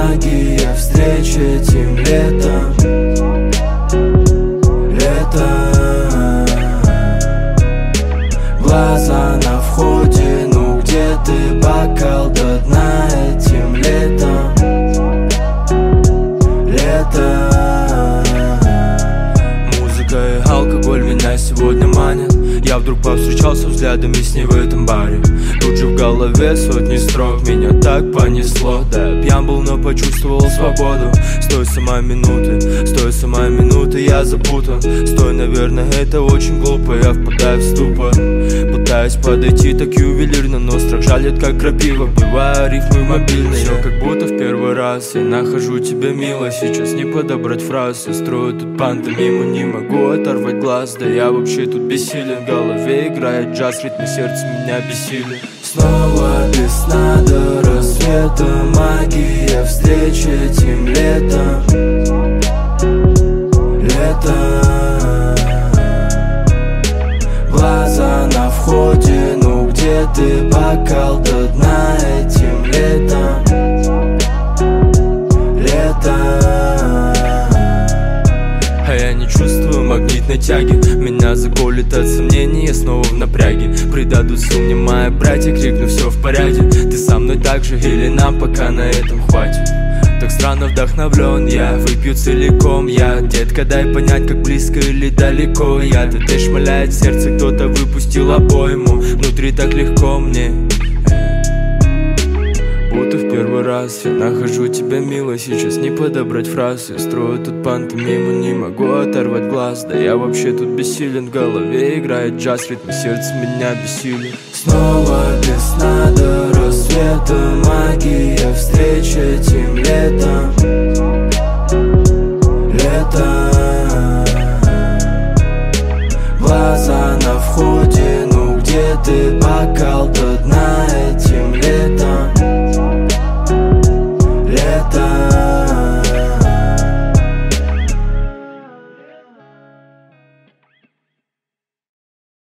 магия встреч этим летом. Глаза на входе, ну где ты, бокал до дна этим летом. Музыка и алкоголь меня сегодня манят. Я вдруг повстречался взглядами с ней в этом баре. Тут же в голове сотни строк, меня так понесло. Да, я пьян был, но почувствовал свободу. С той самой минуты я запутан. Стой, наверное, это очень глупо, я впадаю в ступор. Пытаюсь подойти так ювелирно, но страх жалит, как крапива. Бываю рифмы мобильные, все как будто в первый раз. Я нахожу тебя мило, сейчас не подобрать фраз. Я строю тут пантомиму, не могу оторвать глаз. Да я вообще тут бессилен, в голове играет джаз, ритм сердца меня бессилен. Снова без сна до рассвета, магия встреч этим летом. Глаза на входе, ну где ты, бокал до дна этим летом. А я не чувствую магнитной тяги, меня заколет от сомнений, я снова в напряге. Предадутся мне мои братья, крикну все в порядке. Ты со мной так же или нам пока на этом хватит? Так странно вдохновлен, я выпью целиком. Я, детка, дай понять, как близко или далеко я. Ты шмаляет сердце, кто-то выпустил обойму. Внутри так легко мне, будто в первый раз. Я нахожу тебя мило, сейчас не подобрать фраз. Я строю тут пантомиму, не могу оторвать глаз. Да я вообще тут бессилен, в голове играет джаз, ритм сердца меня бессилен. Снова без сна до рассвета, магия встреч этим летом. Глаза на входе, ну где ты, бокал до дна этим летом.